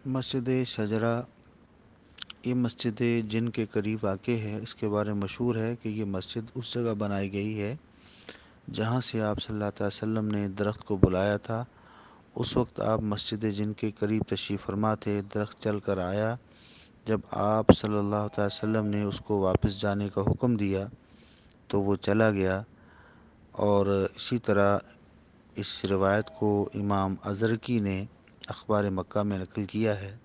مسجد شجرہ یہ مسجد جن کے قریب واقع ہے۔ اس کے بارے میں مشہور ہے کہ یہ مسجد اس جگہ بنائی گئی ہے جہاں سے آپ صلی اللہ علیہ وسلم نے درخت کو بلایا تھا۔ اس وقت آپ مسجد جن کے قریب تشریف فرما تھے، درخت چل کر آیا۔ جب آپ صلی اللہ علیہ وسلم نے اس کو واپس جانے کا حکم دیا تو وہ چلا گیا، اور اسی طرح اس روایت کو امام ازرقی نے اخبار مکہ میں نقل کیا ہے۔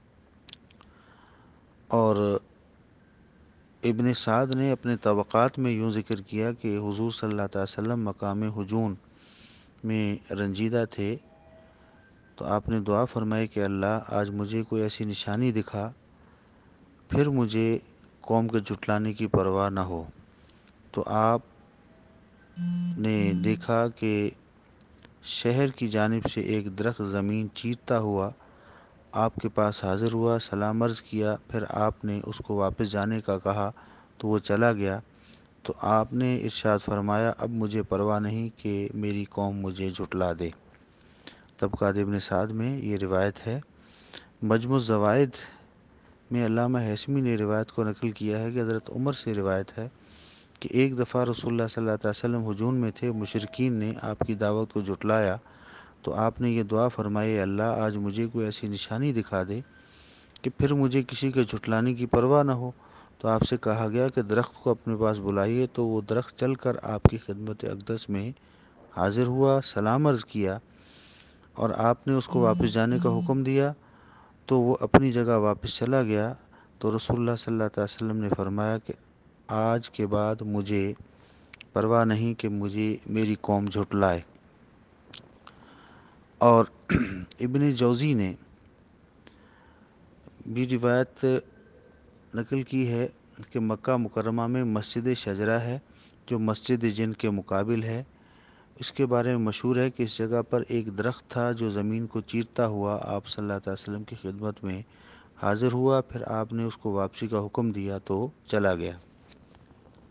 اور ابن سعد نے اپنے طبقات میں یوں ذکر کیا کہ حضور صلی اللہ علیہ وسلم مقام ہجون میں رنجیدہ تھے، تو آپ نے دعا فرمائی کہ اللہ آج مجھے کوئی ایسی نشانی دکھا، پھر مجھے قوم کے جھٹلانے کی پرواہ نہ ہو۔ تو آپ نے دیکھا کہ شہر کی جانب سے ایک درخت زمین چیرتا ہوا آپ کے پاس حاضر ہوا، سلام عرض کیا، پھر آپ نے اس کو واپس جانے کا کہا تو وہ چلا گیا۔ تو آپ نے ارشاد فرمایا اب مجھے پرواہ نہیں کہ میری قوم مجھے جھٹلا دے۔ طبقات ابن سعد میں یہ روایت ہے۔ مجمع الزوائد میں علامہ ہیثمی نے روایت کو نقل کیا ہے کہ حضرت عمر سے روایت ہے کہ ایک دفعہ رسول اللہ صلی اللہ علیہ وسلم ہجون میں تھے، مشرکین نے آپ کی دعوت کو جھٹلایا، تو آپ نے یہ دعا فرمائی اللہ آج مجھے کوئی ایسی نشانی دکھا دے کہ پھر مجھے کسی کے جھٹلانے کی پرواہ نہ ہو۔ تو آپ سے کہا گیا کہ درخت کو اپنے پاس بلائیے، تو وہ درخت چل کر آپ کی خدمت اقدس میں حاضر ہوا، سلام عرض کیا، اور آپ نے اس کو واپس جانے کا حکم دیا تو وہ اپنی جگہ واپس چلا گیا۔ تو رسول اللہ صلی اللہ علیہ وسلم نے فرمایا کہ آج کے بعد مجھے پرواہ نہیں کہ مجھے میری قوم جھٹلائے۔ اور ابن جوزی نے بھی روایت نقل کی ہے کہ مکہ مکرمہ میں مسجد شجرہ ہے جو مسجد جن کے مقابل ہے۔ اس کے بارے میں مشہور ہے کہ اس جگہ پر ایک درخت تھا جو زمین کو چیرتا ہوا آپ صلی اللہ علیہ وسلم کی خدمت میں حاضر ہوا، پھر آپ نے اس کو واپسی کا حکم دیا تو چلا گیا۔